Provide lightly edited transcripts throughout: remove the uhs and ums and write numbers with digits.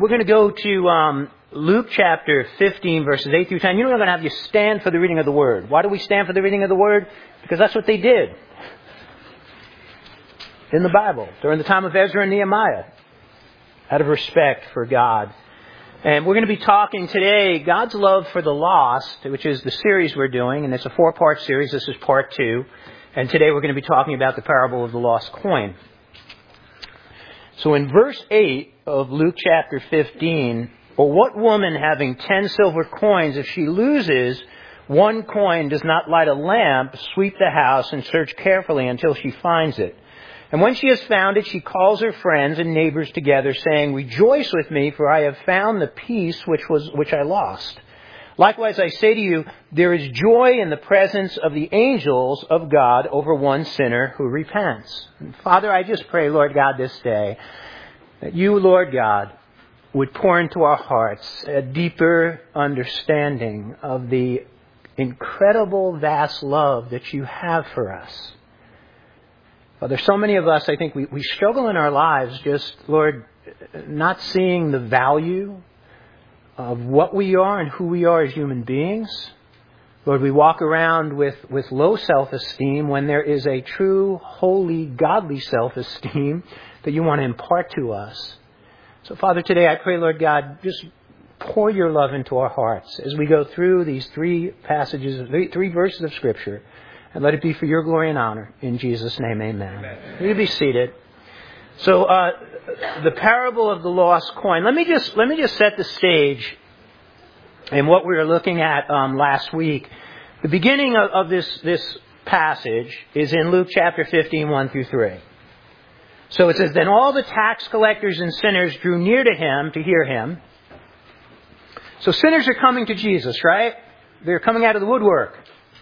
we're going to go to Luke chapter 15, verses 8 through 10. You know, we're going to have you stand for the reading of the Word. Why do we stand for the reading of the Word? Because that's what they did in the Bible during the time of Ezra and Nehemiah, out of respect for God. And we're going to be talking today, God's love for the lost, which is the series we're doing, and it's a 4-part series. This is part 2. And today we're going to be talking about the parable of the lost coin. So in verse 8 of Luke chapter 15, or what woman having 10 silver coins, if she loses one coin, does not light a lamp, sweep the house, and search carefully until she finds it? And when she has found it, she calls her friends and neighbors together, saying, "Rejoice with me, for I have found the piece which I lost." Likewise, I say to you, there is joy in the presence of the angels of God over one sinner who repents. And Father, I just pray, Lord God, this day, that you, Lord God, would pour into our hearts a deeper understanding of the incredible, vast love that you have for us. Father, so many of us, I think we struggle in our lives just, Lord, not seeing the value of what we are and who we are as human beings. Lord, we walk around with low self-esteem when there is a true, holy, godly self-esteem that you want to impart to us. So, Father, today I pray, Lord God, just pour your love into our hearts as we go through these 3 passages, 3 verses of Scripture, and let it be for your glory and honor. In Jesus' name, amen. You be seated. So, the parable of the lost coin. Let me just set the stage in what we were looking at last week. The beginning of this passage is in Luke chapter 15, 1 through 3. So it says, "Then all the tax collectors and sinners drew near to him to hear him." So sinners are coming to Jesus, right? They're coming out of the woodwork.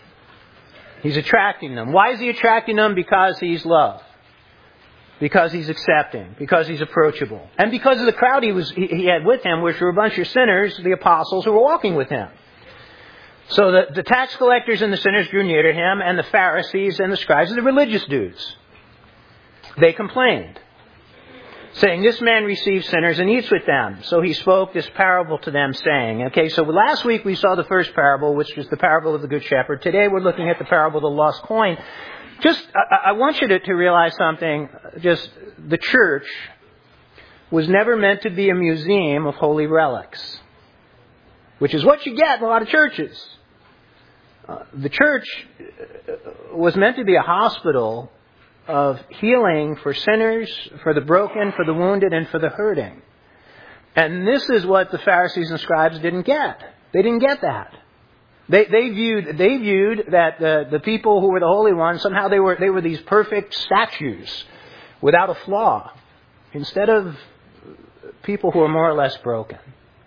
He's attracting them. Why is he attracting them? Because he's love. Because he's accepting. Because he's approachable. And because of the crowd he had with him, which were a bunch of sinners, the apostles who were walking with him. So the tax collectors and the sinners drew near to him, and the Pharisees and the scribes, the religious dudes. They complained, saying, "This man receives sinners and eats with them." So he spoke this parable to them, saying, okay, so last week we saw the first parable, which was the parable of the Good Shepherd. Today we're looking at the parable of the lost coin. Just, I want you to realize something. Just, the church was never meant to be a museum of holy relics, which is what you get in a lot of churches. The church was meant to be a hospital of healing for sinners, for the broken, for the wounded, and for the hurting. And this is what the Pharisees and scribes didn't get. They didn't get that. They viewed that the people who were the holy ones, somehow they were these perfect statues without a flaw, instead of people who are more or less broken.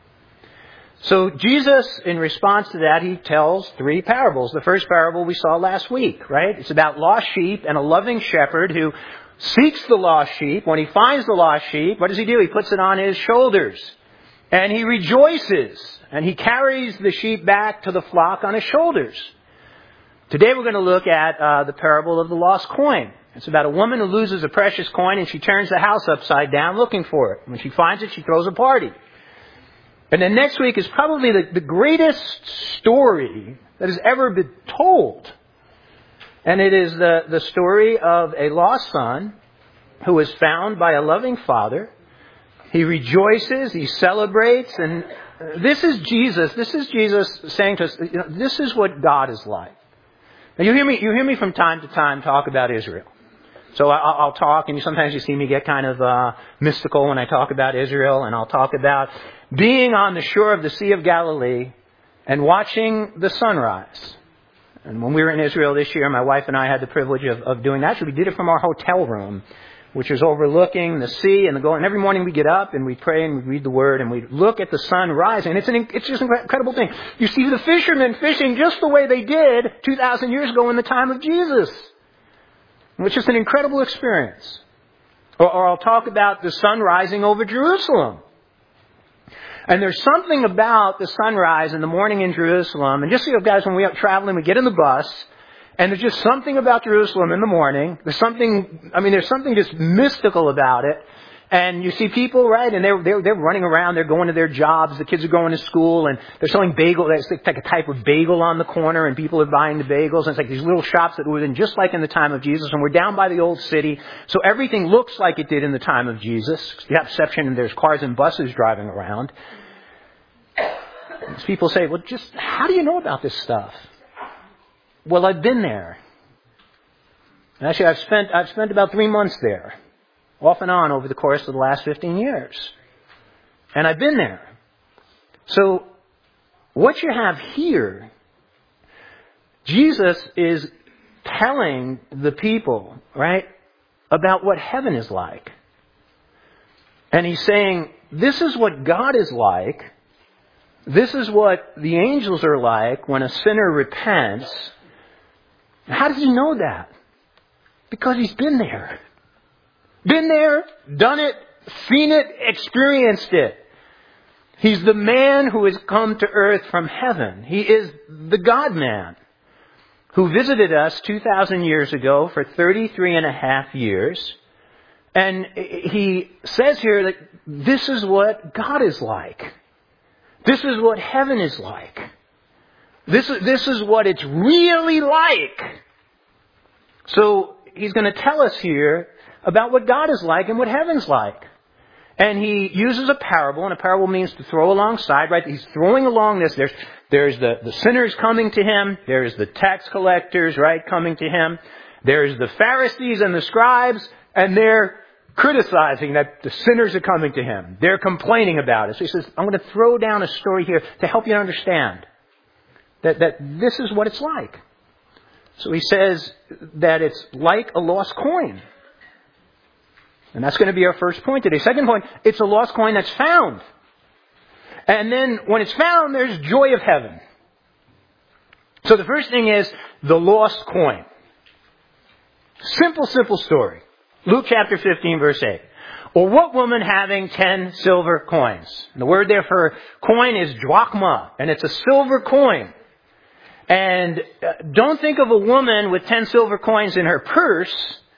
So Jesus, in response to that, he tells 3 parables. The first parable we saw last week, right? It's about lost sheep and a loving shepherd who seeks the lost sheep. When he finds the lost sheep, what does he do? He puts it on his shoulders. And he rejoices. And he carries the sheep back to the flock on his shoulders. Today we're going to look at the parable of the lost coin. It's about a woman who loses a precious coin and she turns the house upside down looking for it. When she finds it, she throws a party. And then next week is probably the greatest story that has ever been told. And it is the story of a lost son who is found by a loving father. He rejoices, he celebrates, and this is Jesus. This is Jesus saying to us, this is what God is like. Now you hear me from time to time talk about Israel. So I'll talk, and sometimes you see me get kind of mystical when I talk about Israel, and I'll talk about being on the shore of the Sea of Galilee and watching the sunrise. And when we were in Israel this year, my wife and I had the privilege of doing that. So we did it from our hotel room, which is overlooking the sea and the goal. And every morning we get up and we pray and we read the Word and we look at the sun rising. It's just an incredible thing. You see the fishermen fishing just the way they did 2,000 years ago in the time of Jesus. It's just an incredible experience. Or I'll talk about the sun rising over Jerusalem. And there's something about the sunrise in the morning in Jerusalem. And just so you guys, when we are traveling, we get in the bus. And there's just something about Jerusalem in the morning. There's something just mystical about it. And you see people, right, and they're running around, they're going to their jobs, the kids are going to school, and they're selling bagel. There's like a type of bagel on the corner, and people are buying the bagels. And it's like these little shops that were in just like in the time of Jesus, and we're down by the old city. So everything looks like it did in the time of Jesus. You have exception, and there's cars and buses driving around. And people say, well, just how do you know about this stuff? Well, I've been there. And actually, I've spent about 3 months there. Off and on over the course of the last 15 years. And I've been there. So, what you have here, Jesus is telling the people, right, about what heaven is like. And he's saying, this is what God is like. This is what the angels are like when a sinner repents. How does he know that? Because he's been there. Been there, done it, seen it, experienced it. He's the man who has come to earth from heaven. He is the God-man who visited us 2,000 years ago for 33 and a half years. And he says here that this is what God is like. This is what heaven is like. This is what it's really like. So he's going to tell us here about what God is like and what heaven's like. And he uses a parable, and a parable means to throw alongside, right? He's throwing along this. There's the sinners coming to him. There's the tax collectors, right, coming to him. There's the Pharisees and the scribes, and they're criticizing that the sinners are coming to him. They're complaining about it. So he says, I'm going to throw down a story here to help you understand that this is what it's like. So he says that it's like a lost coin. And that's going to be our first point today. Second point, it's a lost coin that's found. And then when it's found, there's joy of heaven. So the first thing is the lost coin. Simple story. Luke chapter 15, verse 8. Or what woman having 10 silver coins? And the word there for coin is drachma, and it's a silver coin. And don't think of a woman with 10 silver coins in her purse.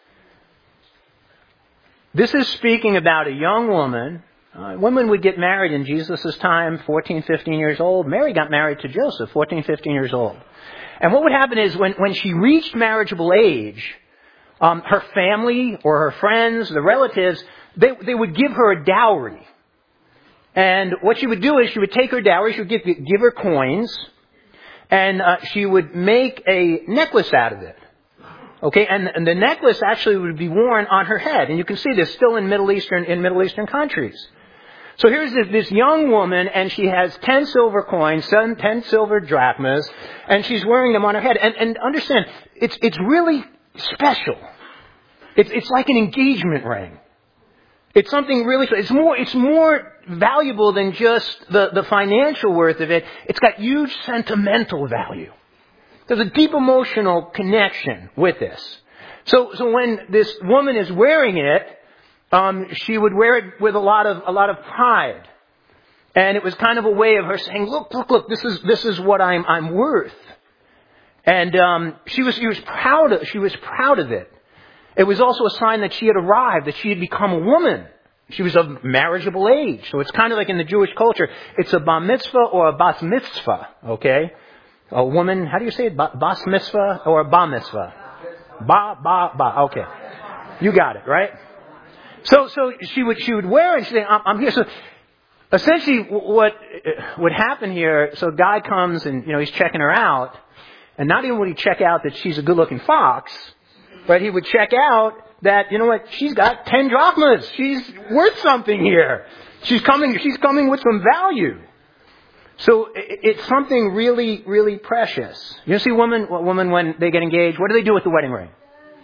This is speaking about a young woman. Women would get married in Jesus' time, 14, 15 years old. Mary got married to Joseph, 14, 15 years old. And what would happen is when she reached marriageable age, her family or her friends, the relatives, they would give her a dowry. And what she would do is she would take her dowry, she would give her coins, and she would make a necklace out of it. Okay, and the necklace actually would be worn on her head. And you can see this still in Middle Eastern countries. So here's this young woman, and she has 10 silver coins, 10 silver drachmas, and she's wearing them on her head. And understand, it's really special. It's like an engagement ring. It's something really, it's more valuable than just the financial worth of it. It's got huge sentimental value. There's a deep emotional connection with this. So when this woman is wearing it, she would wear it with a lot of pride. And it was kind of a way of her saying, look, this is what I'm worth. And she was proud of it. It was also a sign that she had arrived, that she had become a woman. She was of marriageable age. So it's kind of like in the Jewish culture, it's a bar mitzvah or a bas mitzvah, okay? A woman, how do you say it? Bas mitzvah or a bar mitzvah? Ba, okay. You got it, right? So she would wear it and she'd say, I'm here. So essentially what would happen here, so a guy comes and, he's checking her out. And not even would he check out that she's a good-looking fox, but he would check out that, she's got 10 drachmas. She's worth something here. She's coming with some value. So it's something really, really precious. You see women when they get engaged, what do they do with the wedding ring?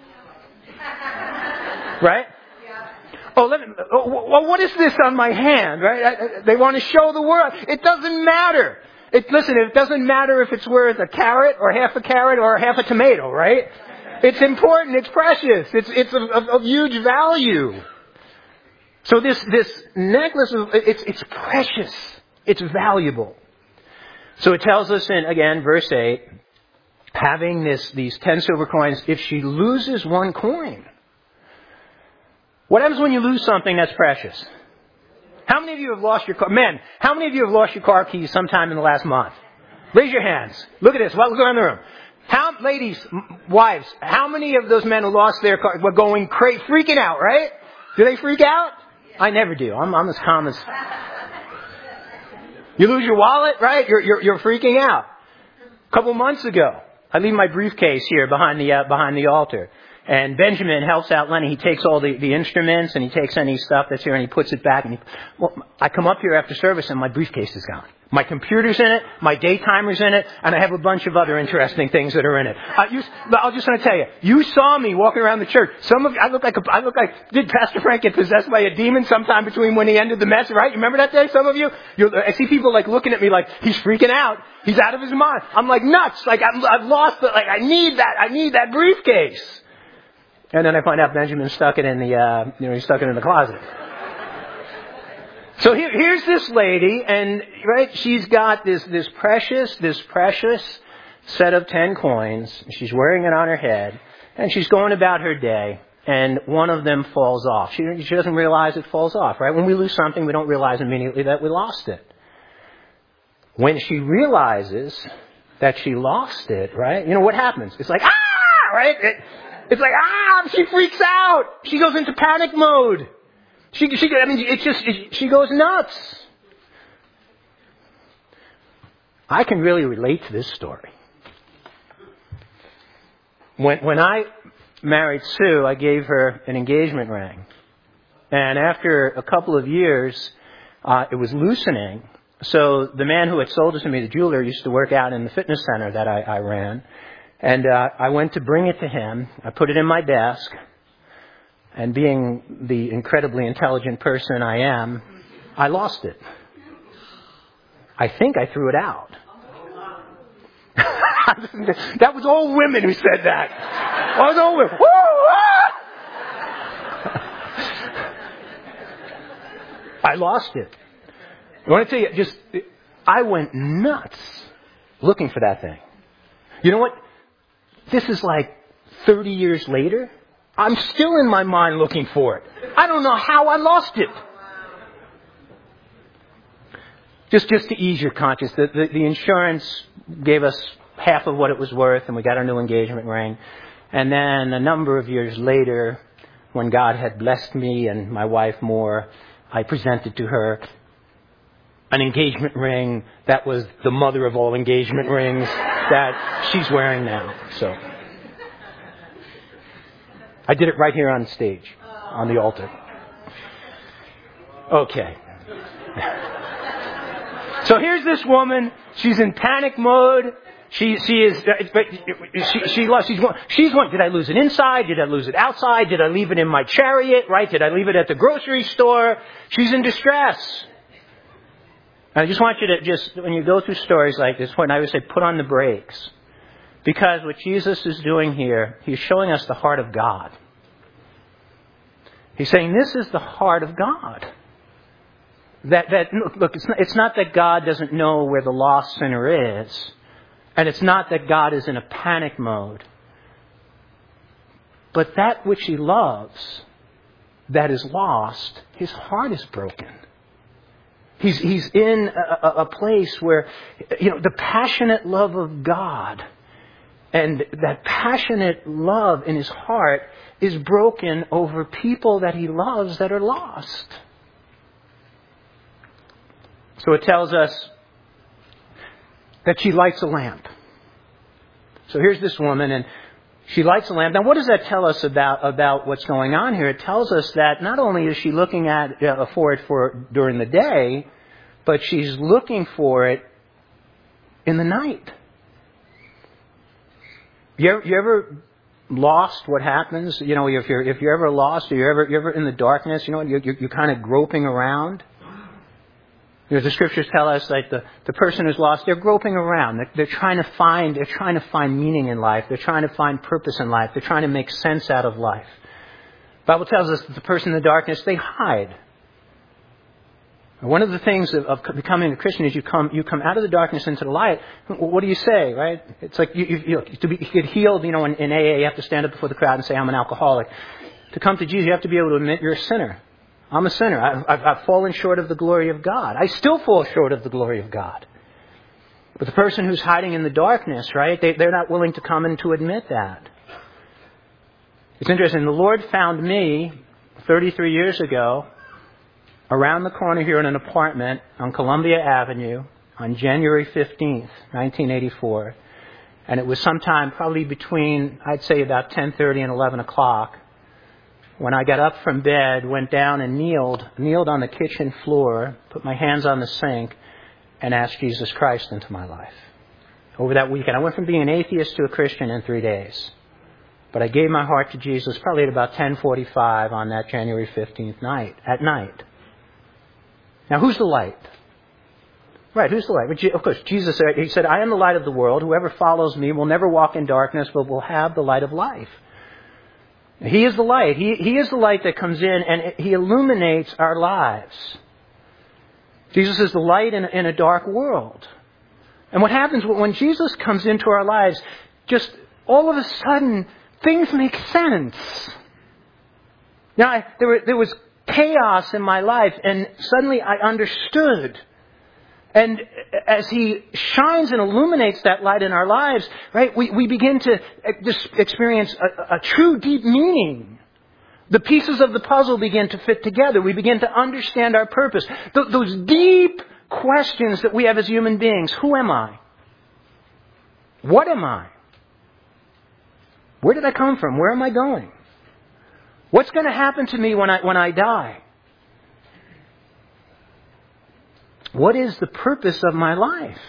Right? What is this on my hand? Right? They want to show the world. It doesn't matter. It doesn't matter if it's worth a carrot or half a carrot or half a tomato, right? It's important. It's precious. It's of huge value. So this necklace, it's precious. It's valuable. So it tells us in, again, verse 8, having these 10 silver coins, if she loses one coin, What happens when you lose something that's precious? How many of you have lost your car? Men, how many of you have lost your car keys sometime in the last month? Raise your hands. Look at this. Well, look around the room. Ladies, wives, how many of those men who lost their car were going crazy, freaking out, right? Do they freak out? I never do. I'm as calm as... You lose your wallet, right? You're freaking out. A couple months ago, I leave my briefcase here behind the altar. And Benjamin helps out Lenny. He takes all the instruments and he takes any stuff that's here and he puts it back. I come up here after service and my briefcase is gone. My computer's in it, my day timer's in it, and I have a bunch of other interesting things that are in it. I'm just going to tell you, you saw me walking around the church. Some of you, I look like, did Pastor Frank get possessed by a demon sometime between when he ended the message, right? You remember that day? Some of you? I see people like looking at me like, he's freaking out. He's out of his mind. I'm like nuts. Like I've lost it. Like I need that briefcase. And then I find out Benjamin stuck it in he stuck it in the closet. So here's this lady, and right, she's got this precious set of 10 coins. She's wearing it on her head, and she's going about her day, and one of them falls off. She doesn't realize it falls off, right? When we lose something, we don't realize immediately that we lost it. When she realizes that she lost it, right? You know what happens? It's like, right? It's like, she freaks out. She goes into panic mode. She goes nuts. I can really relate to this story. When I married Sue, I gave her an engagement ring. And after a couple of years, it was loosening. So the man who had sold it to me, the jeweler, used to work out in the fitness center that I ran. And I went to bring it to him. I put it in my desk. And being the incredibly intelligent person I am, I lost it. I think I threw it out. That was all women who said that. That was all women. I lost it. I want to tell you, I went nuts looking for that thing. You know what? This is like 30 years later. I'm still in my mind looking for it. I don't know how I lost it. Just to ease your conscience, the insurance gave us half of what it was worth, and we got our new engagement ring. And then a number of years later, when God had blessed me and my wife more, I presented to her an engagement ring that was the mother of all engagement rings that she's wearing now. So I did it right here on stage, on the altar. Okay. So here's this woman. She's in panic mode. She's one. Did I lose it inside? Did I lose it outside? Did I leave it in my chariot? Right? Did I leave it at the grocery store? She's in distress. And I just want you to when you go through stories like this, when I would say put on the brakes. Because what Jesus is doing here, He's showing us the heart of God. He's saying this is the heart of God. Look, it's not that God doesn't know where the lost sinner is. And it's not that God is in a panic mode. But that which He loves, that is lost, His heart is broken. He's in a place where, the passionate love of God and that passionate love in His heart is broken over people that He loves that are lost. So it tells us that she lights a lamp. So here's this woman, and she lights a lamp. Now, what does that tell us about what's going on here? It tells us that not only is she looking for it during the day, but she's looking for it in the night. You ever lost? What happens? If you're ever lost, or you're ever in the darkness, you're kind of groping around. The scriptures tell us that the person who's lost, they're groping around. They're trying to find meaning in life. They're trying to find purpose in life. They're trying to make sense out of life. The Bible tells us that the person in the darkness, they hide. One of the things of becoming a Christian is you come out of the darkness into the light. What do you say, right? It's like to get healed. In AA, you have to stand up before the crowd and say, "I'm an alcoholic." To come to Jesus, you have to be able to admit you're a sinner. I'm a sinner. I've fallen short of the glory of God. I still fall short of the glory of God. But the person who's hiding in the darkness, right, they're not willing to come and to admit that. It's interesting. The Lord found me 33 years ago around the corner here in an apartment on Columbia Avenue on January 15th, 1984. And it was sometime probably between, I'd say about 10:30 and 11 o'clock, when I got up from bed, went down and kneeled on the kitchen floor, put my hands on the sink, and asked Jesus Christ into my life. Over that weekend, I went from being an atheist to a Christian in 3 days. But I gave my heart to Jesus probably at about 10:45 on that January 15th at night. Now, who's the light? Right, who's the light? Of course, Jesus said, He said, I am the light of the world. Whoever follows me will never walk in darkness, but will have the light of life. He is the light. He is the light that comes in and He illuminates our lives. Jesus is the light in a dark world. And what happens when Jesus comes into our lives, just all of a sudden, things make sense. Now, there was chaos in my life, and suddenly I understood. And as He shines and illuminates that light in our lives, right, we begin to just experience a true deep meaning. The pieces of the puzzle begin to fit together. We begin to understand our purpose. Those deep questions that we have as human beings. Who am I? What am I? Where did I come from? Where am I going? What's going to happen to me when I die? What is the purpose of my life?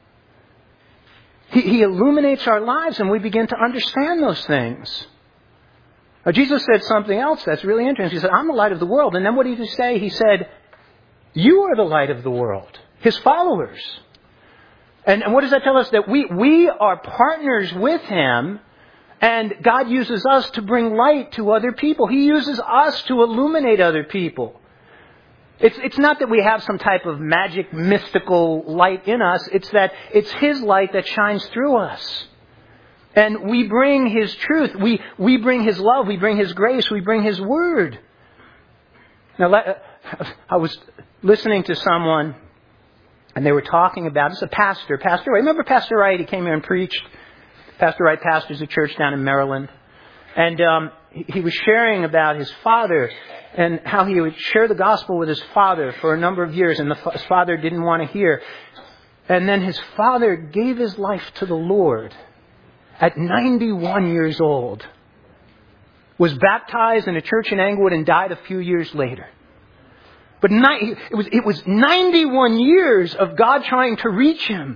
He illuminates our lives and we begin to understand those things. Now, Jesus said something else that's really interesting. He said, I'm the light of the world. And then what did He say? He said, you are the light of the world. His followers. And what does that tell us? That we are partners with Him, and God uses us to bring light to other people. He uses us to illuminate other people. It's not that we have some type of magic, mystical light in us. It's that it's His light that shines through us. And we bring His truth. We bring His love. We bring His grace. We bring His word. Now, I was listening to someone, and they were talking about, it's a pastor. Pastor Wright. Remember Pastor Wright? He came here and preached. Pastor Wright pastors a church down in Maryland. And he was sharing about his father and how he would share the gospel with his father for a number of years, and his father didn't want to hear. And then his father gave his life to the Lord at 91 years old, was baptized in a church in Englewood and died a few years later. But it was 91 years of God trying to reach him.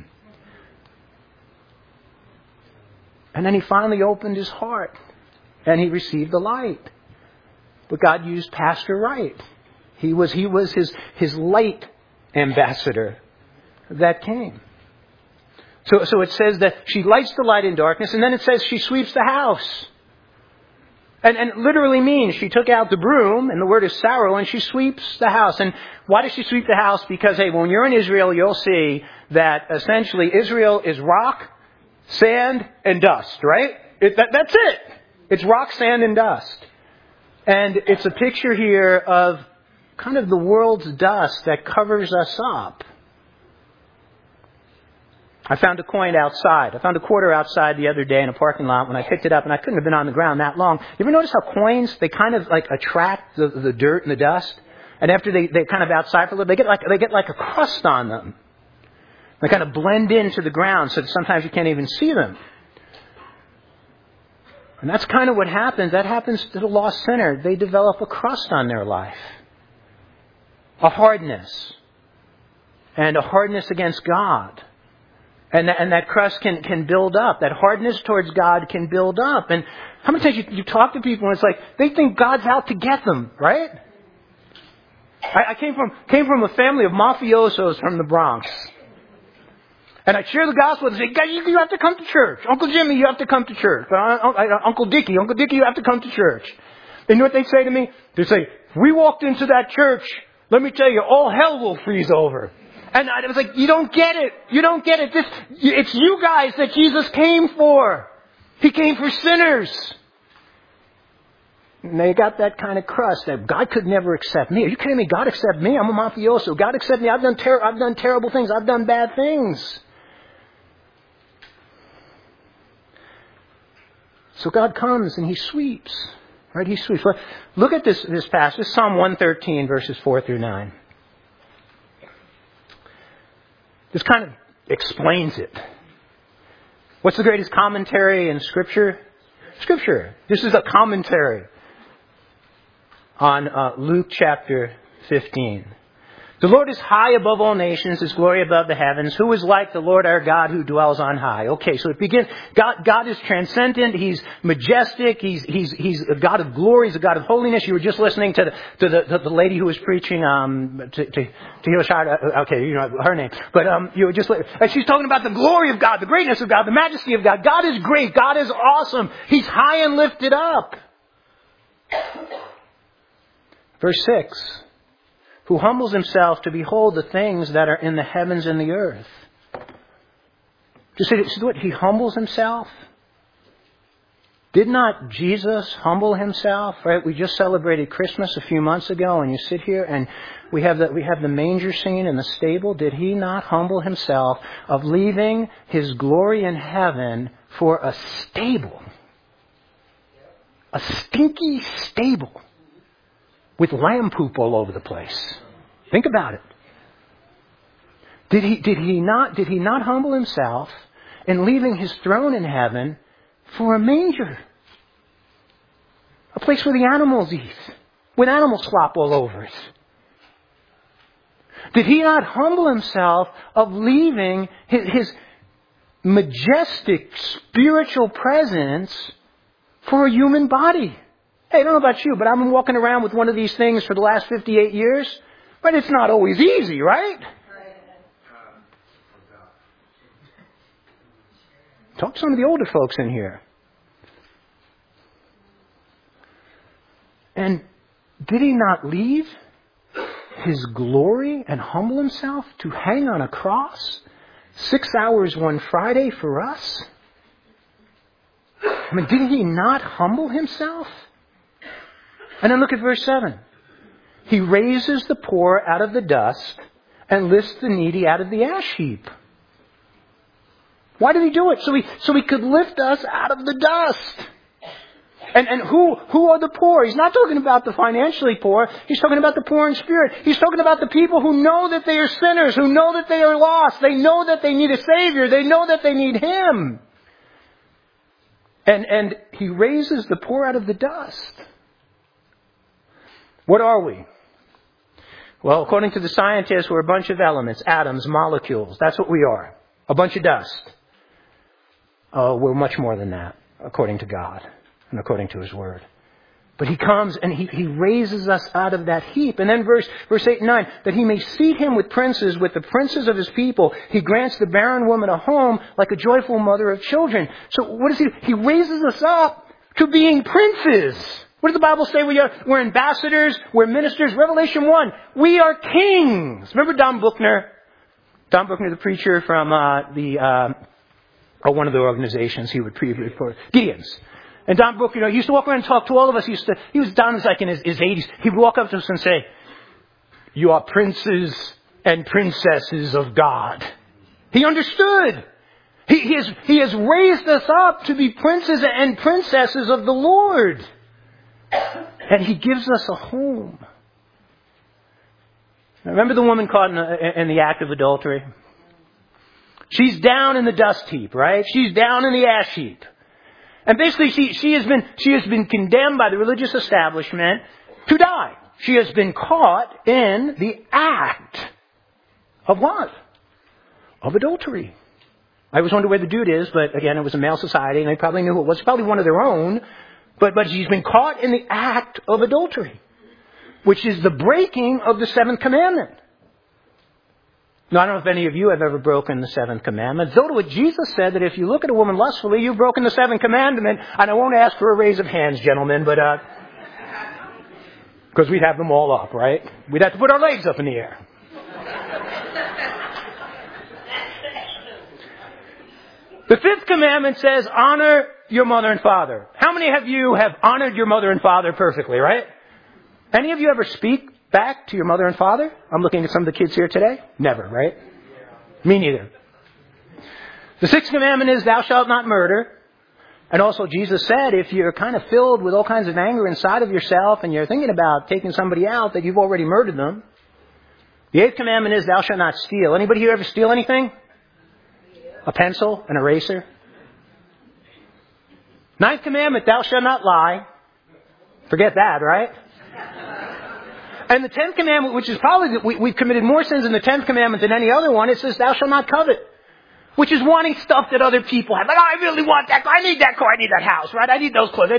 And then he finally opened his heart and he received the light. But God used Pastor Wright. He was his light ambassador that came. So it says that she lights the light in darkness, and then it says she sweeps the house. And it literally means she took out the broom, and the word is sarrow, and she sweeps the house. And why does she sweep the house? Because, hey, when you're in Israel, you'll see that essentially Israel is rock, sand, and dust, right? That's it. It's rock, sand, and dust. And it's a picture here of kind of the world's dust that covers us up. I found a coin outside. I found a quarter outside the other day in a parking lot when I picked it up, and I couldn't have been on the ground that long. You ever notice how coins, they kind of like attract the dirt and the dust? And after they're kind of outside for a little, they get like a crust on them. They kind of blend into the ground so that sometimes you can't even see them. And that's kind of what happens. That happens to the lost sinner. They develop a crust on their life. A hardness. And a hardness against God. And that crust can build up. That hardness towards God can build up. And how many times you talk to people and it's like, they think God's out to get them, right? I came from a family of mafiosos from the Bronx. And I share the gospel and say, guys, you have to come to church. Uncle Jimmy, you have to come to church. Uncle Dickie, you have to come to church. And you know what they say to me? They say, if we walked into that church, let me tell you, all hell will freeze over. And I was like, you don't get it. You don't get it. It's you guys that Jesus came for. He came for sinners. And they got that kind of crust that God could never accept me. Are you kidding me? God accept me? I'm a mafioso. God accept me? I've done terrible things. I've done bad things. So God comes and He sweeps. Right? He sweeps. Look at this passage. This is Psalm 113, verses 4 through 9. This kind of explains it. What's the greatest commentary in Scripture? Scripture. This is a commentary on Luke chapter 15. The Lord is high above all nations, His glory above the heavens. Who is like the Lord our God who dwells on high? Okay, so it begins. God is transcendent. He's majestic. He's a God of glory. He's a God of holiness. You were just listening to the lady who was preaching to Hiroshima. Okay, you know her name, but you were just and she's talking about the glory of God, the greatness of God, the majesty of God. God is great. God is awesome. He's high and lifted up. Verse 6. Who humbles Himself to behold the things that are in the heavens and the earth. Just see what? He humbles Himself. Did not Jesus humble Himself? Right? We just celebrated Christmas a few months ago, and you sit here and we have the manger scene in the stable. Did He not humble Himself of leaving His glory in heaven for a stable? A stinky stable. With lamb poop all over the place. Think about it. Did he not humble Himself in leaving His throne in heaven for a manger? A place where the animals eat. With animal slop all over it. Did He not humble Himself of leaving His majestic spiritual presence for a human body? Hey, I don't know about you, but I've been walking around with one of these things for the last 58 years. But it's not always easy, right? Talk to some of the older folks in here. And did He not leave His glory and humble Himself to hang on a cross 6 hours one Friday for us? I mean, did He not humble Himself? And then look at verse 7. He raises the poor out of the dust and lifts the needy out of the ash heap. Why did He do it? So he could lift us out of the dust. And who are the poor? He's not talking about the financially poor. He's talking about the poor in spirit. He's talking about the people who know that they are sinners, who know that they are lost. They know that they need a Savior. They know that they need Him. And He raises the poor out of the dust. What are we? Well, according to the scientists, we're a bunch of elements, atoms, molecules. That's what we are. A bunch of dust. We're much more than that, according to God and according to His Word. But He comes and He raises us out of that heap. And then verse 8 and 9, that He may seat Him with princes, with the princes of His people. He grants the barren woman a home like a joyful mother of children. So what does He do? He raises us up to being princes. What does the Bible say? We're ambassadors. We're ministers. Revelation 1. We are kings. Remember Don Buchner? Don Buchner, the preacher from one of the organizations he would preach for. Gideon's. And Don Buchner, he used to walk around and talk to all of us. He was down like in his 80s. He would walk up to us and say, "You are princes and princesses of God." He understood. He has raised us up to be princes and princesses of the Lord. And He gives us a home. Remember the woman caught in the act of adultery? She's down in the dust heap, right? She's down in the ash heap. And basically she has been condemned by the religious establishment to die. She has been caught in the act of what? Of adultery. I always wonder where the dude is, but again, it was a male society and they probably knew who it was. Probably one of their own. But she's been caught in the act of adultery, which is the breaking of the seventh commandment. Now, I don't know if any of you have ever broken the seventh commandment. Though to what Jesus said that if you look at a woman lustfully, you've broken the seventh commandment. And I won't ask for a raise of hands, gentlemen, but because we'd have them all up, right? We'd have to put our legs up in the air. The fifth commandment says, honor your mother and father. How How many of you have honored your mother and father perfectly, right? Any of you ever speak back to your mother and father? I'm looking at some of the kids here today. Never, right? Me neither. The sixth commandment is, thou shalt not murder. And also Jesus said, if you're kind of filled with all kinds of anger inside of yourself and you're thinking about taking somebody out, that you've already murdered them. The eighth commandment is, thou shalt not steal. Anybody here ever steal anything? A pencil, an eraser? Ninth commandment, thou shalt not lie. Forget that, right? And the 10th commandment, which is probably, we've committed more sins in the 10th commandment than any other one, it says, thou shalt not covet. Which is wanting stuff that other people have. Like, oh, I really want that car. I need that car. I need that house, right? I need those clothes.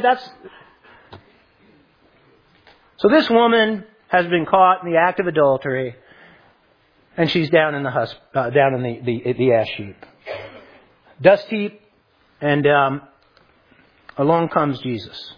So this woman has been caught in the act of adultery, and she's down in the ash heap. Dust heap, and along comes Jesus.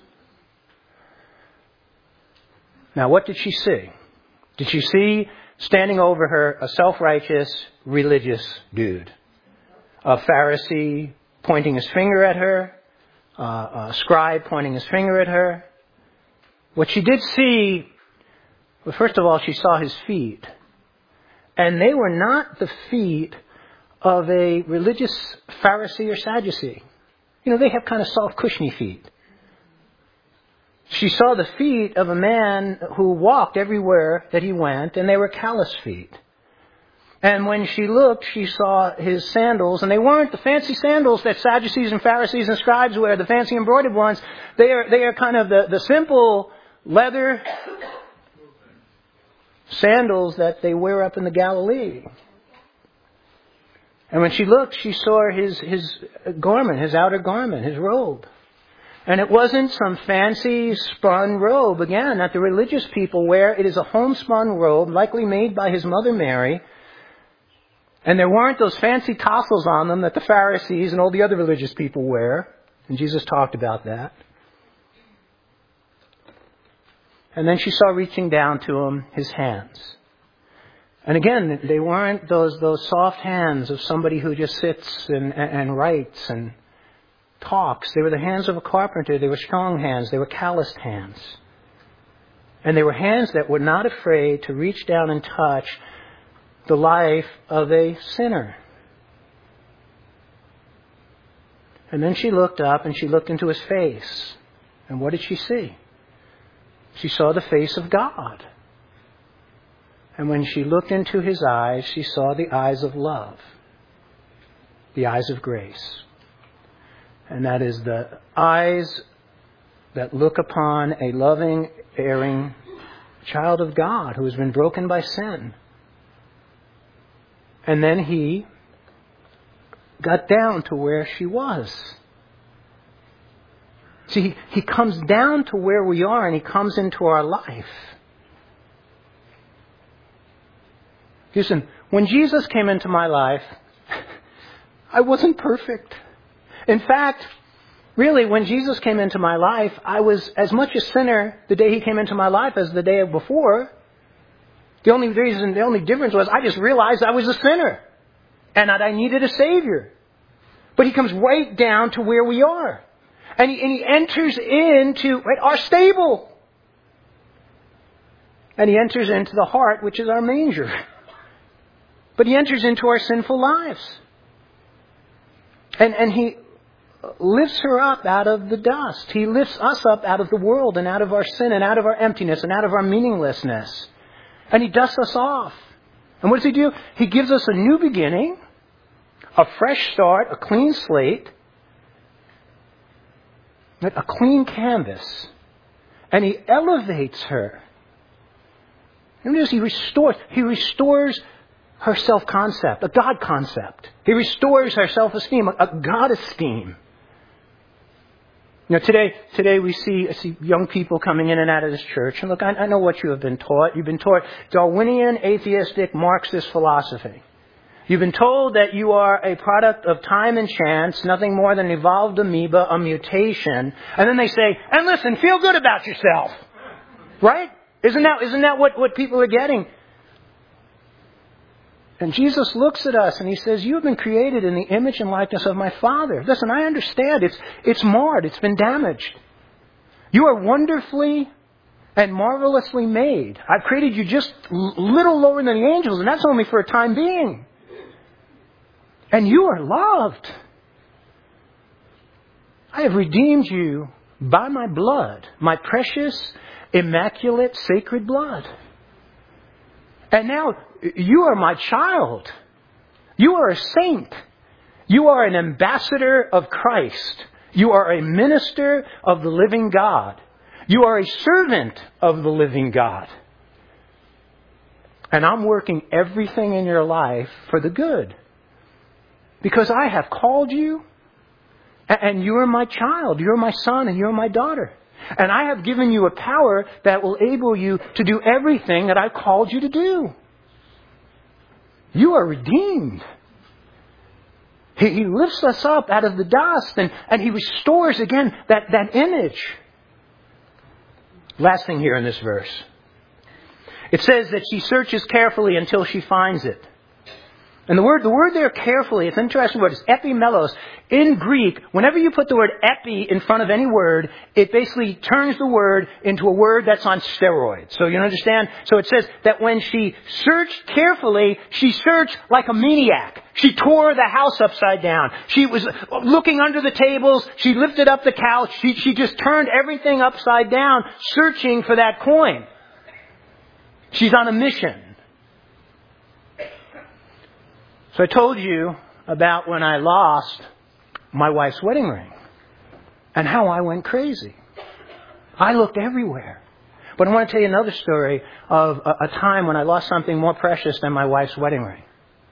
Now, what did she see? Did she see standing over her a self-righteous, religious dude? A Pharisee pointing his finger at her, a scribe pointing his finger at her. What she did see, well, first of all, she saw his feet. And they were not the feet of a religious Pharisee or Sadducee. You know, they have kind of soft, cushiony feet. She saw the feet of a man who walked everywhere that he went, and they were callous feet. And when she looked, she saw his sandals, and they weren't the fancy sandals that Sadducees and Pharisees and scribes wear, the fancy embroidered ones. They are kind of the simple leather sandals that they wear up in the Galilee. And when she looked, she saw his garment, his outer garment, his robe. And it wasn't some fancy spun robe, again, that the religious people wear. It is a homespun robe, likely made by his mother Mary. And there weren't those fancy tassels on them that the Pharisees and all the other religious people wear. And Jesus talked about that. And then she saw reaching down to him his hands. And again, they weren't those soft hands of somebody who just sits and writes and talks. They were the hands of a carpenter. They were strong hands. They were calloused hands. And they were hands that were not afraid to reach down and touch the life of a sinner. And then she looked up and she looked into his face. And what did she see? She saw the face of God. And when she looked into his eyes, she saw the eyes of love, the eyes of grace. And that is the eyes that look upon a loving, erring child of God who has been broken by sin. And then he got down to where she was. See, he comes down to where we are and he comes into our life. Listen, when Jesus came into my life, I wasn't perfect. In fact, really, when Jesus came into my life, I was as much a sinner the day he came into my life as the day before. The only difference was I just realized I was a sinner and that I needed a Savior. But he comes right down to where we are. And he enters into our stable. And he enters into the heart, which is our manger. But he enters into our sinful lives. And he lifts her up out of the dust. He lifts us up out of the world and out of our sin and out of our emptiness and out of our meaninglessness. And he dusts us off. And what does he do? He gives us a new beginning, a fresh start, a clean slate, a clean canvas. And he elevates her. And he restores her self-concept, a God concept. He restores her self-esteem, a God esteem. You know, today I see young people coming in and out of this church. And look, I know what you have been taught. You've been taught Darwinian, atheistic, Marxist philosophy. You've been told that you are a product of time and chance, nothing more than an evolved amoeba, a mutation. And then they say, and listen, feel good about yourself. Right? Isn't that what people are getting? And Jesus looks at us and He says, you have been created in the image and likeness of my Father. Listen, I understand. It's marred. It's been damaged. You are wonderfully and marvelously made. I've created you just a little lower than the angels, and that's only for a time being. And you are loved. I have redeemed you by my blood, my precious, immaculate, sacred blood. And now you are my child. You are a saint. You are an ambassador of Christ. You are a minister of the living God. You are a servant of the living God. And I'm working everything in your life for the good. Because I have called you, and you are my child. You are my son, and you are my daughter. And I have given you a power that will enable you to do everything that I've called you to do. You are redeemed. He lifts us up out of the dust, and He restores again that image. Last thing here in this verse. It says that she searches carefully until she finds it. And the word there, carefully, it's an interesting word. It's epimelos. In Greek, whenever you put the word epi in front of any word, it basically turns the word into a word that's on steroids. So you understand? So it says that when she searched carefully, she searched like a maniac. She tore the house upside down. She was looking under the tables. She lifted up the couch. She just turned everything upside down, searching for that coin. She's on a mission. So I told you about when I lost my wife's wedding ring and how I went crazy. I looked everywhere. But I want to tell you another story of a time when I lost something more precious than my wife's wedding ring.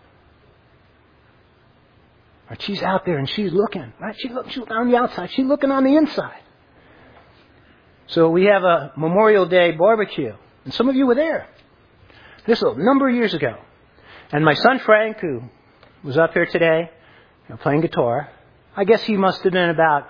She's out there and she's looking. Right? She's looking on the outside. She's looking on the inside. So we have a Memorial Day barbecue. And some of you were there. This was a number of years ago. And my son Frank, who was up here today, playing guitar, I guess he must have been about,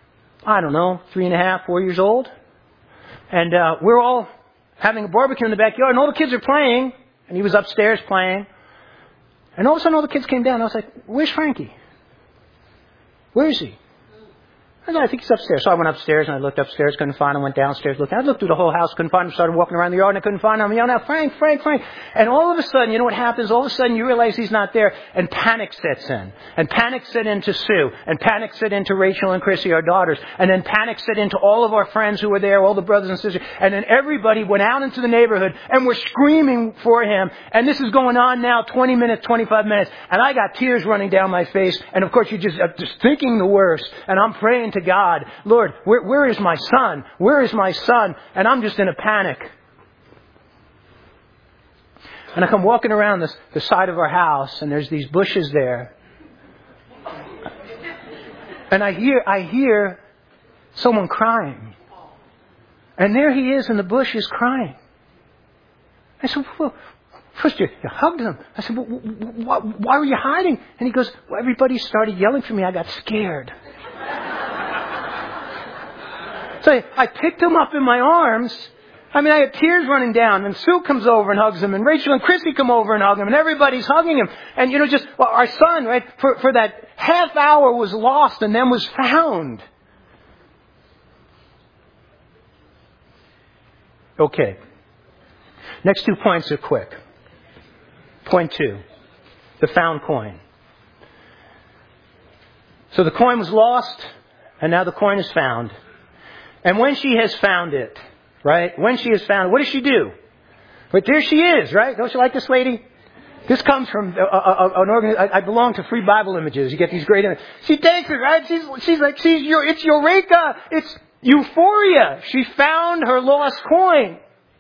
3.5, 4 years old. And we're all having a barbecue in the backyard, and all the kids are playing, and he was upstairs playing. And all of a sudden all the kids came down, and I was like, where's Frankie? Where is he? I think he's upstairs. So I went upstairs and I looked upstairs, couldn't find him, went downstairs looking. I looked through the whole house, couldn't find him, started walking around the yard and I couldn't find him. I'm yelling out, Frank, Frank, Frank. And all of a sudden, you know what happens? All of a sudden you realize he's not there and panic sets in. And panic set into Sue. And panic set into Rachel and Chrissy, our daughters. And then panic set into all of our friends who were there, all the brothers and sisters. And then everybody went out into the neighborhood and were screaming for him. And this is going on now 20 minutes, 25 minutes. And I got tears running down my face. And of course you're just thinking the worst. And I'm praying to God, Lord, where is my son? Where is my son? And I'm just in a panic. And I come walking around the side of our house, and there's these bushes there. And I hear someone crying. And there he is in the bushes crying. I said, well, first you hugged him. I said, well, why were you hiding? And he goes, well, everybody started yelling for me. I got scared. So I picked him up in my arms. I had tears running down. And Sue comes over and hugs him. And Rachel and Chrissy come over and hug him. And everybody's hugging him. And, our son, right, for that half hour was lost and then was found. Okay. Next 2 points are quick. Point 2. The found coin. So the coin was lost. And now the coin is found. And when she has found it, right? When she has found it, what does she do? But there she is, right? Don't you like this lady? This comes from an organization. I belong to Free Bible Images. You get these great images. She takes it, right? She's like, it's Eureka. It's euphoria. She found her lost coin.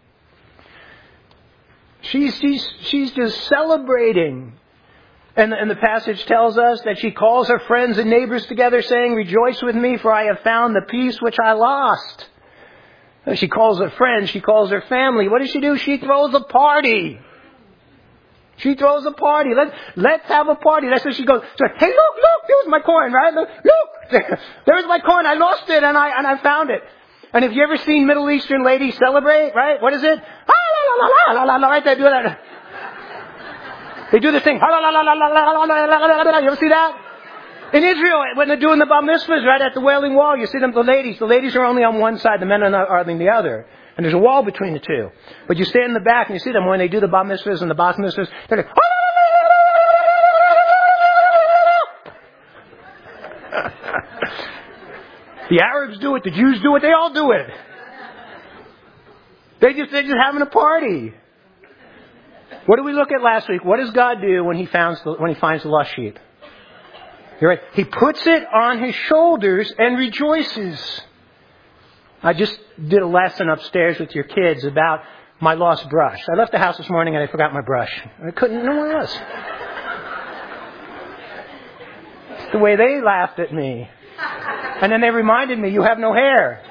She's just celebrating. And the passage tells us that she calls her friends and neighbors together saying, rejoice with me, for I have found the piece which I lost. She calls her friends. She calls her family. What does she do? She throws a party. She throws a party. Let's have a party. That's what she goes. So, hey, look, there's my coin, right? Look, there's my coin. I lost it and I found it. And have you ever seen Middle Eastern ladies celebrate, right? What is it? Ah, la, la, la, la, la, la, right? They do that. They do this thing. You ever see that? In Israel, when they're doing the bar mitzvahs right at the Wailing Wall, you see them, the ladies. The ladies are only on one side, the men are on the other. And there's a wall between the two. But you stand in the back and you see them when they do the bar mitzvahs and the bat mitzvahs. They're like, the Arabs do it, the Jews do it, they all do it. They're just having a party. What did we look at last week? What does God do when He finds the lost sheep? You're right. He puts it on His shoulders and rejoices. I just did a lesson upstairs with your kids about my lost brush. I left the house this morning and I forgot my brush. No one was. It's the way they laughed at me. And then they reminded me, you have no hair.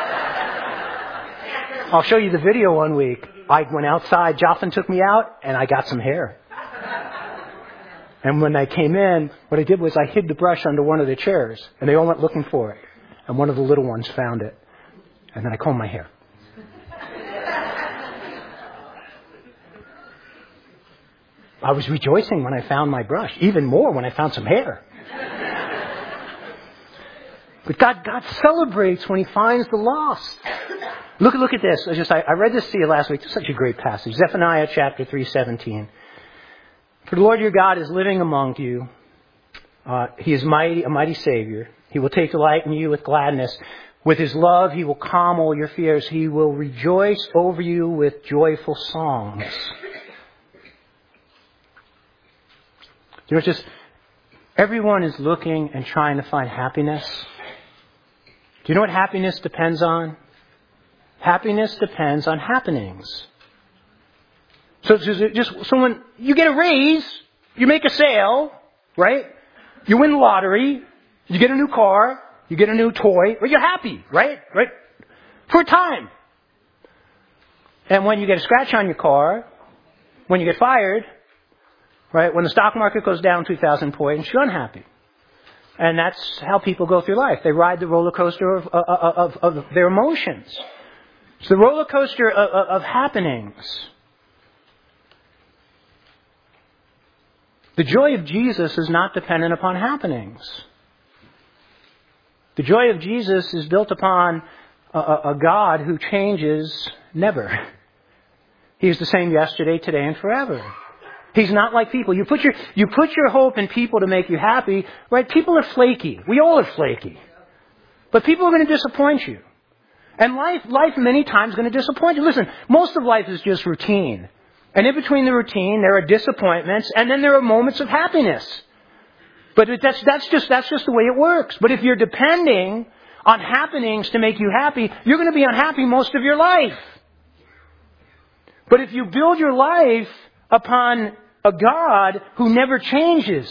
I'll show you the video one week. I went outside, Jocelyn took me out, and I got some hair. And when I came in, what I did was I hid the brush under one of the chairs, and they all went looking for it. And one of the little ones found it. And then I combed my hair. I was rejoicing when I found my brush, even more when I found some hair. But God celebrates when He finds the lost. Look at this. I read this to you last week. It's such a great passage. Zephaniah chapter 3:17. For the Lord your God is living among you. He is mighty, a mighty Savior. He will take delight in you with gladness. With His love, He will calm all your fears. He will rejoice over you with joyful songs. You know, it's just everyone is looking and trying to find happiness. Do you know what happiness depends on? Happiness depends on happenings. So when you get a raise, you make a sale, right? You win the lottery, you get a new car, you get a new toy, or you're happy, right? Right? For a time. And when you get a scratch on your car, when you get fired, right? When the stock market goes down 2,000 points, you're unhappy. And that's how people go through life. They ride the roller coaster of their emotions. It's the roller coaster of happenings. The joy of Jesus is not dependent upon happenings. The joy of Jesus is built upon a God who changes never. He is the same yesterday, today, and forever. He's not like people. You put your hope in people to make you happy, right? People are flaky. We all are flaky. But people are going to disappoint you. And life many times is going to disappoint you. Listen, most of life is just routine. And in between the routine, there are disappointments, and then there are moments of happiness. But that's just the way it works. But if you're depending on happenings to make you happy, you're going to be unhappy most of your life. But if you build your life upon a God who never changes,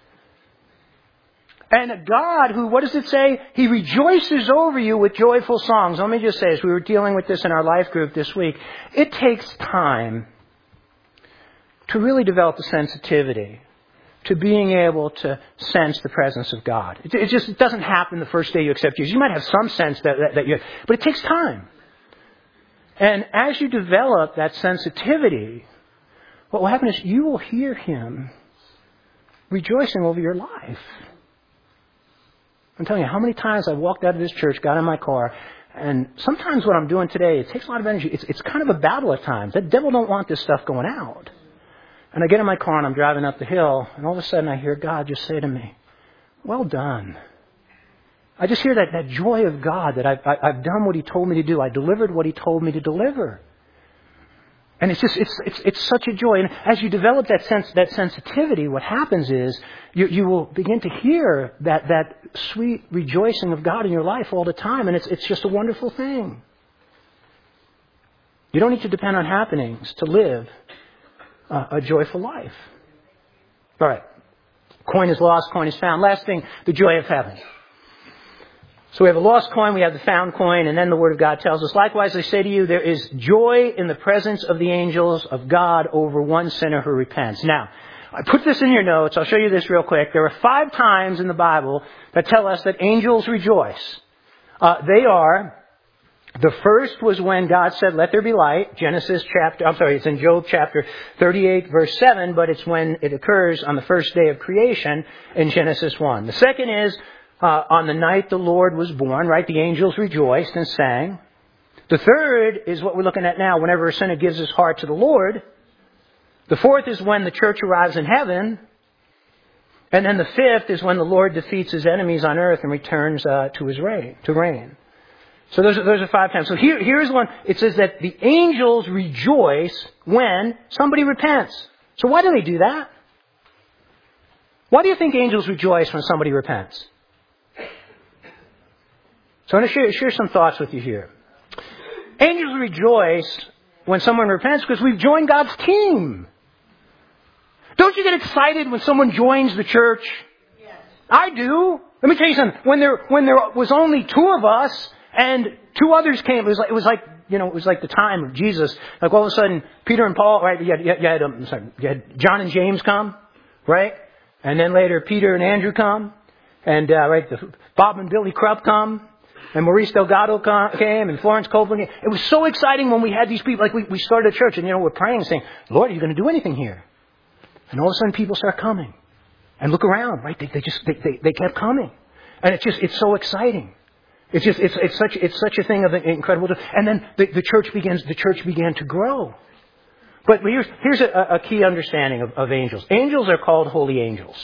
and a God who, what does it say? He rejoices over you with joyful songs. Let me just say, as we were dealing with this in our life group this week, it takes time to really develop a sensitivity to being able to sense the presence of God. It doesn't happen the first day you accept Jesus. You might have some sense that you, but it takes time. And as you develop that sensitivity, what will happen is you will hear Him rejoicing over your life. I'm telling you, how many times I walked out of this church, got in my car, and sometimes what I'm doing today, it takes a lot of energy. It's kind of a battle at times. The devil don't want this stuff going out. And I get in my car and I'm driving up the hill, and all of a sudden I hear God just say to me, well done. I just hear that joy of God that I've done what He told me to do. I delivered what He told me to deliver. And it's such a joy. And as you develop that sensitivity, what happens is you will begin to hear that sweet rejoicing of God in your life all the time. And it's just a wonderful thing. You don't need to depend on happenings to live a joyful life. All right. Coin is lost, coin is found. Last thing, the joy of heaven. So we have a lost coin, we have the found coin, and then the Word of God tells us, likewise I say to you, there is joy in the presence of the angels of God over one sinner who repents. Now, I put this in your notes. I'll show you this real quick. There are 5 times in the Bible that tell us that angels rejoice. They are The first was when God said, let there be light. It's in Job chapter 38, verse 7, but it's when it occurs on the first day of creation in Genesis 1. The second is, on the night the Lord was born, right? The angels rejoiced and sang. The third is what we're looking at now, whenever a sinner gives his heart to the Lord. The fourth is when the church arrives in heaven. And then the fifth is when the Lord defeats his enemies on earth and returns to his reign. So those are 5 times. So here's one. It says that the angels rejoice when somebody repents. So why do they do that? Why do you think angels rejoice when somebody repents? So I'm going to share some thoughts with you here. Angels rejoice when someone repents because we've joined God's team. Don't you get excited when someone joins the church? Yes. I do. Let me tell you something. When there was only 2 of us and 2 others came, it was like the time of Jesus. Like all of a sudden, Peter and Paul, right? You had John and James come, right? And then later Peter and Andrew come, and Bob and Billy Krupp come, and Maurice Delgado came, and Florence Copeland came. It was so exciting when we had these people. Like we started a church, and we're praying, saying, "Lord, are you going to do anything here?" And all of a sudden, people start coming, and look around, right? They kept coming, and it's so exciting. It's such a thing of incredible. And then the church began to grow. But here's a key understanding of angels. Angels are called holy angels.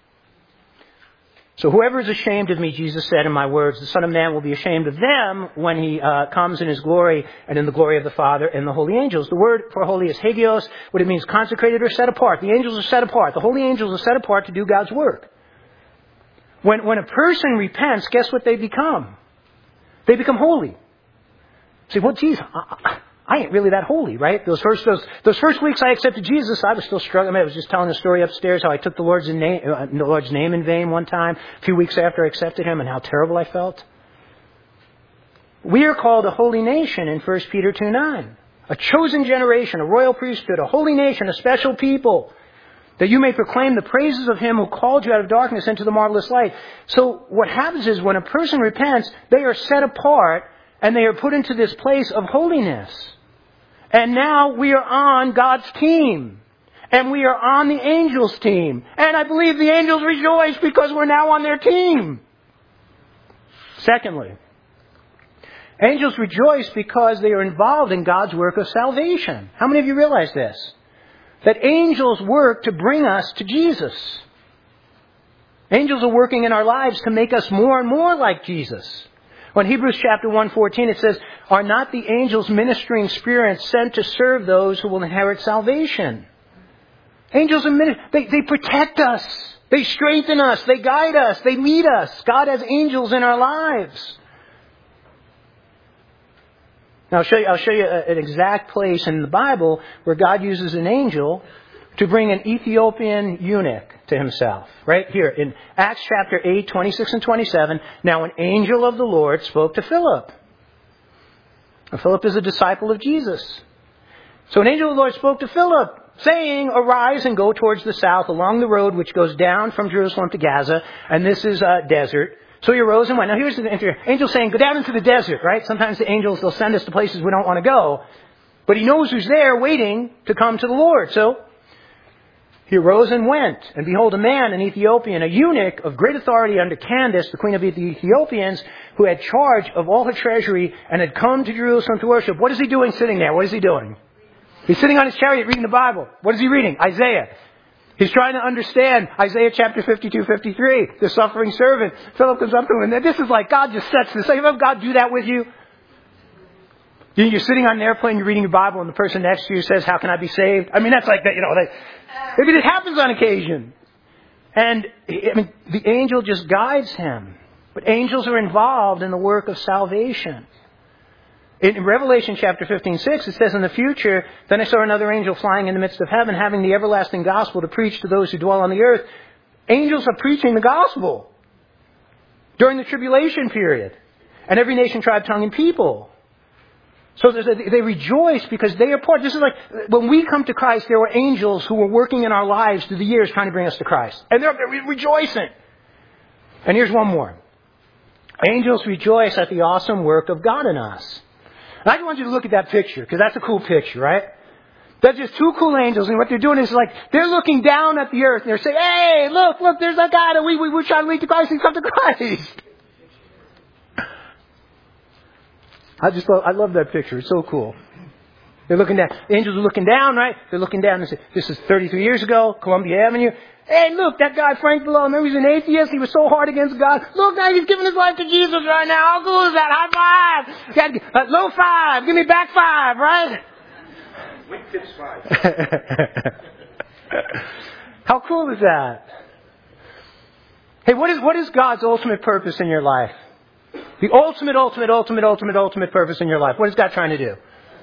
So whoever is ashamed of me, Jesus said in my words, the Son of Man will be ashamed of them when he comes in his glory and in the glory of the Father and the holy angels. The word for holy is hagios, what it means consecrated or set apart. The angels are set apart. The holy angels are set apart to do God's work. When a person repents, guess what they become? They become holy. Say, well, geez, I ain't really that holy, right? Those first weeks I accepted Jesus, I was still struggling. I was just telling a story upstairs how I took the Lord's name in vain one time, a few weeks after I accepted Him, and how terrible I felt. We are called a holy nation in 1 Peter 2:9. A chosen generation, a royal priesthood, a holy nation, a special people, that you may proclaim the praises of Him who called you out of darkness into the marvelous light. So what happens is when a person repents, they are set apart and they are put into this place of holiness. And now we are on God's team. And we are on the angels' team. And I believe the angels rejoice because we're now on their team. Secondly, angels rejoice because they are involved in God's work of salvation. How many of you realize this? That angels work to bring us to Jesus. Angels are working in our lives to make us more and more like Jesus. Well, in Hebrews chapter 1:14 it says, are not the angels ministering spirits sent to serve those who will inherit salvation? Angels are they protect us. They strengthen us. They guide us. They lead us. God has angels in our lives. Now I'll show you an exact place in the Bible where God uses an angel to bring an Ethiopian eunuch to Himself. Right here in Acts chapter 8, 26 and 27. Now an angel of the Lord spoke to Philip. Now, Philip is a disciple of Jesus. So an angel of the Lord spoke to Philip, saying, arise and go towards the south along the road which goes down from Jerusalem to Gaza. And this is a desert. So he arose and went. Now here's the angel saying, go down into the desert, right? Sometimes the angels, they'll send us to places we don't want to go. But he knows who's there waiting to come to the Lord. So he arose and went. And behold, a man, an Ethiopian, a eunuch of great authority under Candace, the queen of the Ethiopians, who had charge of all her treasury and had come to Jerusalem to worship. What is he doing sitting there? What is he doing? He's sitting on his chariot reading the Bible. What is he reading? Isaiah. He's trying to understand Isaiah chapter 52, 53, the suffering servant. Philip comes up to him, and this is like God just sets this. Have you ever God do that with you? You're sitting on an airplane, you're reading your Bible, and the person next to you says, how can I be saved? I mean, that's like that, it happens on occasion. And, the angel just guides him. But angels are involved in the work of salvation. In Revelation chapter 15:6, it says, in the future, then I saw another angel flying in the midst of heaven, having the everlasting gospel to preach to those who dwell on the earth. Angels are preaching the gospel during the tribulation period. And every nation, tribe, tongue, and people. So they rejoice because they are part. This is like, when we come to Christ, there were angels who were working in our lives through the years trying to bring us to Christ. And they're rejoicing. And here's one more. Angels rejoice at the awesome work of God in us. I just want you to look at that picture, because that's a cool picture, right? That's just two cool angels, and what they're doing is like, they're looking down at the earth, and they're saying, hey, look, there's that guy that we're trying to lead to Christ, and come to Christ. I love that picture. It's so cool. They're looking down. The angels are looking down, right? They're looking down and say, this is 33 years ago, Columbia Avenue. Hey, look, that guy Frank below, remember he's an atheist? He was so hard against God. Look, now he's giving his life to Jesus right now. How cool is that? High five. Low five. Give me back five, right? Wing tips 5. How cool is that? Hey, what is God's ultimate purpose in your life? The ultimate purpose in your life. What is God trying to do?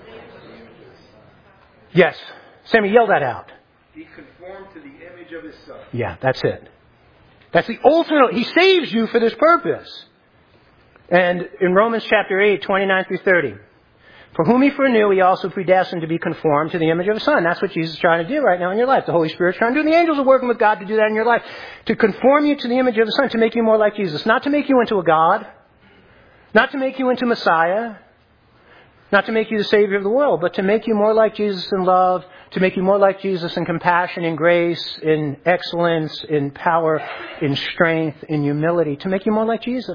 Yes. Sammy, yell that out. Be conformed to the image of His Son. Yeah, that's it. That's the ultimate. He saves you for this purpose. And in Romans chapter 8, 29 through 30. For whom He foreknew, He also predestined to be conformed to the image of His Son. That's what Jesus is trying to do right now in your life. The Holy Spirit's trying to do. The angels are working with God to do that in your life. To conform you to the image of His Son. To make you more like Jesus. Not to make you into a God. Not to make you into Messiah. Not to make you the Savior of the world, but to make you more like Jesus in love, to make you more like Jesus in compassion, in grace, in excellence, in power, in strength, in humility, to make you more like Jesus.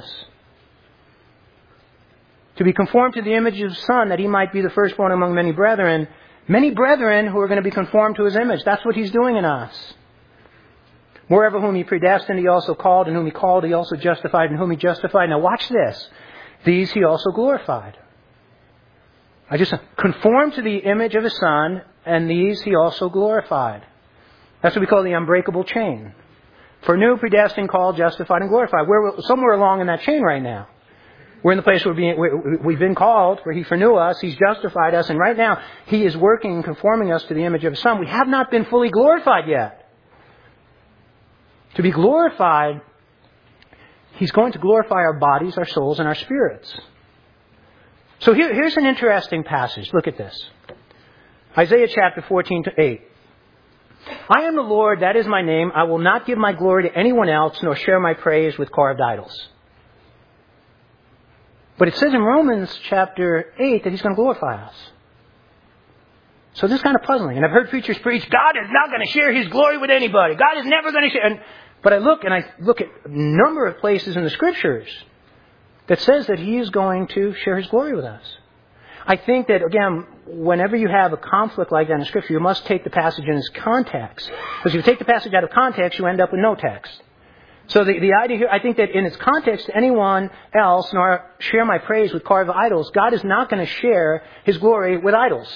To be conformed to the image of His Son, that He might be the firstborn among many brethren who are going to be conformed to His image. That's what He's doing in us. Moreover, whom He predestined, He also called, and whom He called, He also justified, and whom He justified. Now watch this. These He also glorified. I just conformed to the image of His Son, and these He also glorified. That's what we call the unbreakable chain. Foreknew, predestined, called, justified, and glorified. We're somewhere along in that chain right now. We're in the place where we've been called, where He foreknew us, He's justified us, and right now He is working and conforming us to the image of His Son. We have not been fully glorified yet. To be glorified, He's going to glorify our bodies, our souls, and our spirits. So here's an interesting passage. Look at this. Isaiah chapter 14-8. I am the Lord, that is my name. I will not give my glory to anyone else, nor share my praise with carved idols. But it says in Romans chapter 8 that He's going to glorify us. So this is kind of puzzling. And I've heard preachers preach, God is not going to share His glory with anybody. God is never going to share. But I look at a number of places in the Scriptures that says that He is going to share His glory with us. I think that, again, whenever you have a conflict like that in Scripture, you must take the passage in its context. Because if you take the passage out of context, you end up with no text. So the idea here, I think that in its context, anyone else, nor share my praise with carved idols, God is not going to share His glory with idols.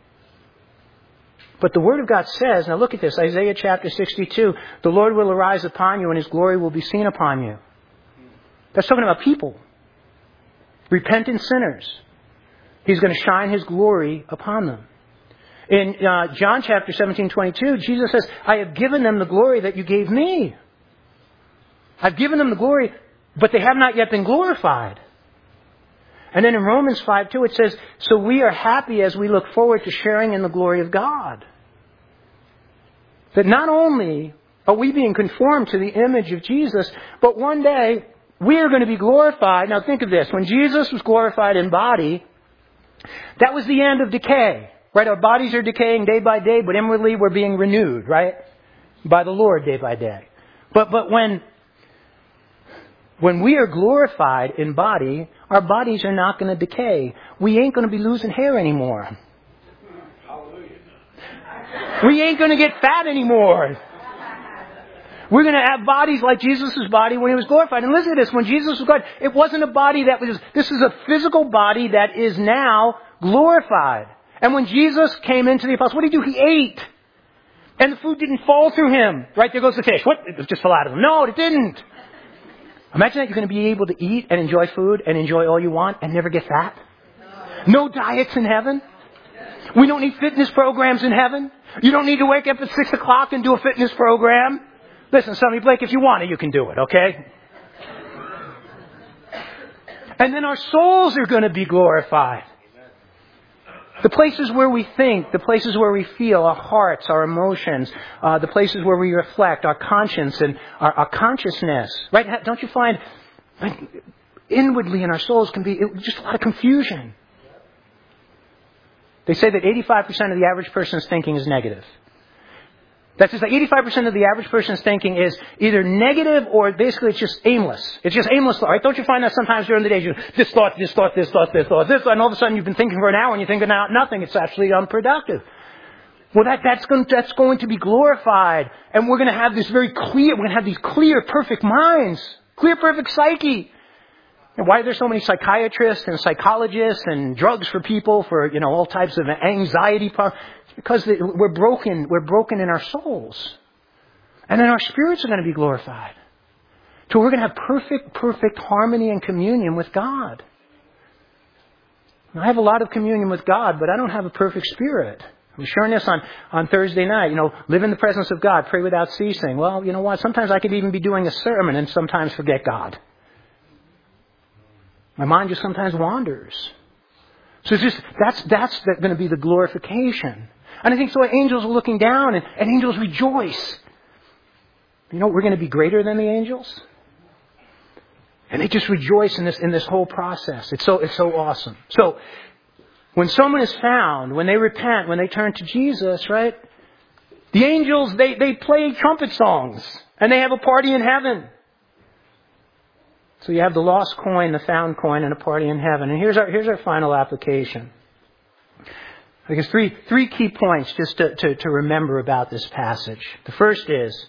But the Word of God says, now look at this, Isaiah chapter 62, the Lord will arise upon you and His glory will be seen upon you. That's talking about people. Repentant sinners. He's going to shine His glory upon them. In John chapter 17:22, Jesus says, I have given them the glory that you gave me. I've given them the glory, but they have not yet been glorified. And then in Romans 5:2 it says, so we are happy as we look forward to sharing in the glory of God. That not only are we being conformed to the image of Jesus, but one day we are going to be glorified. Now think of this. When Jesus was glorified in body, that was the end of decay. Right? Our bodies are decaying day by day, but inwardly we're being renewed, right? By the Lord day by day. But when we are glorified in body, our bodies are not going to decay. We ain't going to be losing hair anymore. We ain't going to get fat anymore. We're going to have bodies like Jesus' body when He was glorified. And listen to this. When Jesus was glorified, it wasn't a body this is a physical body that is now glorified. And when Jesus came into the apostles, what did He do? He ate. And the food didn't fall through Him. Right, there goes the fish. What? It just fell out of Him. No, it didn't. Imagine that you're going to be able to eat and enjoy food and enjoy all you want and never get fat. No diets in heaven. We don't need fitness programs in heaven. You don't need to wake up at 6 o'clock and do a fitness program. Listen, Sonny Blake, if you want it, you can do it, okay? And then our souls are going to be glorified. The places where we think, the places where we feel, our hearts, our emotions, the places where we reflect, our conscience and our consciousness. Right? Don't you find inwardly in our souls can be just a lot of confusion. They say that 85% of the average person's thinking is negative. That's just like 85% of the average person's thinking is either negative or basically it's just aimless. It's just aimless thought, right? Don't you find that sometimes during the day, you this thought, and all of a sudden you've been thinking for an hour and you think about nothing. It's actually unproductive. Well, that's going to be glorified, and we're going to have this we're going to have these clear, perfect minds, clear, perfect psyche. And why are there so many psychiatrists and psychologists and drugs for people for, all types of anxiety problems? It's because we're broken in our souls. And then our spirits are going to be glorified. So we're going to have perfect harmony and communion with God. And I have a lot of communion with God, but I don't have a perfect spirit. I was sharing this on Thursday night, live in the presence of God, pray without ceasing. Well, you know what? Sometimes I could even be doing a sermon and sometimes forget God. My mind just sometimes wanders. So it's just, that's going to be the glorification. And I think so angels are looking down and angels rejoice. We're going to be greater than the angels. And they just rejoice in this whole process. It's so awesome. So when someone is found, when they repent, when they turn to Jesus, right? The angels, they play trumpet songs and they have a party in heaven. So you have the lost coin, the found coin, and a party in heaven. And here's our final application. I guess three key points just to remember about this passage. The first is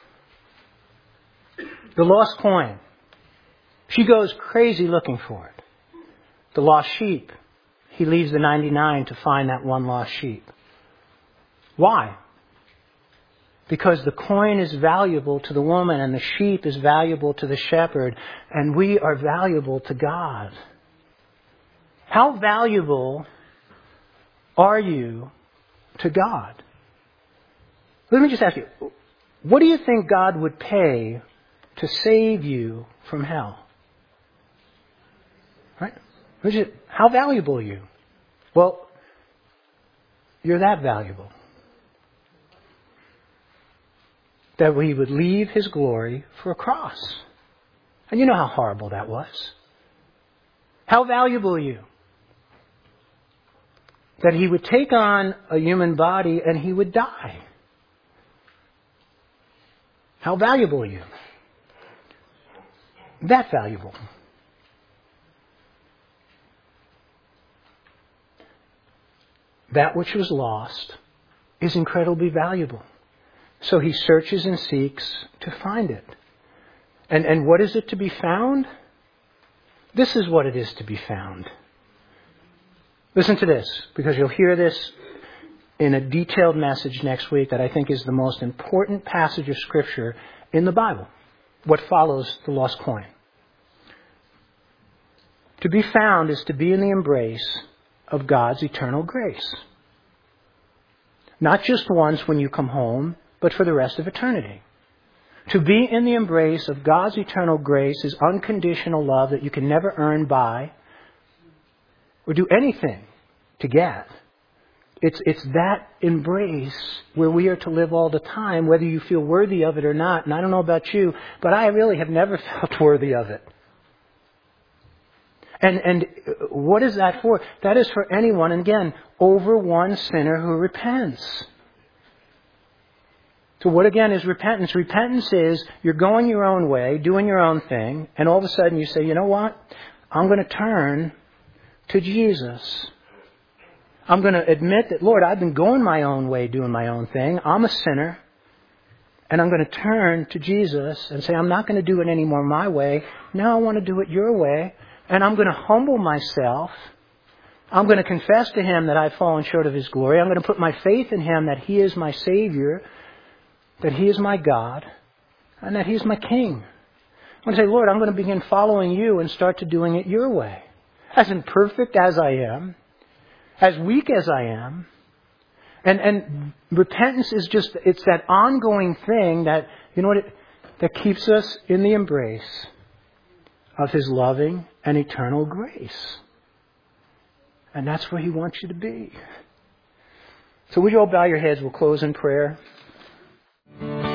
the lost coin. She goes crazy looking for it. The lost sheep. He leaves the 99 to find that one lost sheep. Why? Because the coin is valuable to the woman and the sheep is valuable to the shepherd, and we are valuable to God. How valuable are you to God? Let me just ask you, what do you think God would pay to save you from hell? Right? How valuable are you? Well, you're that valuable. That he would leave his glory for a cross. And you know how horrible that was. How valuable are you? That he would take on a human body and he would die. How valuable are you? That valuable. That which was lost is incredibly valuable. So he searches and seeks to find it. And what is it to be found? This is what it is to be found. Listen to this, because you'll hear this in a detailed message next week that I think is the most important passage of Scripture in the Bible. What follows the lost coin. To be found is to be in the embrace of God's eternal grace. Not just once when you come home, but for the rest of eternity. To be in the embrace of God's eternal grace is unconditional love that you can never earn by or do anything to get. It's that embrace where we are to live all the time, whether you feel worthy of it or not. And I don't know about you, but I really have never felt worthy of it. And what is that for? That is for anyone, and again, over one sinner who repents. So what again is repentance? Repentance is you're going your own way, doing your own thing, and all of a sudden you say, you know what? I'm going to turn to Jesus. I'm going to admit that, Lord, I've been going my own way, doing my own thing. I'm a sinner. And I'm going to turn to Jesus and say, I'm not going to do it anymore my way. Now I want to do it your way. And I'm going to humble myself. I'm going to confess to Him that I've fallen short of His glory. I'm going to put my faith in Him that He is my Savior, that He is my God, and that He's my King. I'm going to say, Lord, I'm going to begin following You and start to doing it Your way. As imperfect as I am, as weak as I am. And repentance is just, it's that ongoing thing that, you know what, that keeps us in the embrace of His loving and eternal grace. And that's where He wants you to be. So would you all bow your heads? We'll close in prayer.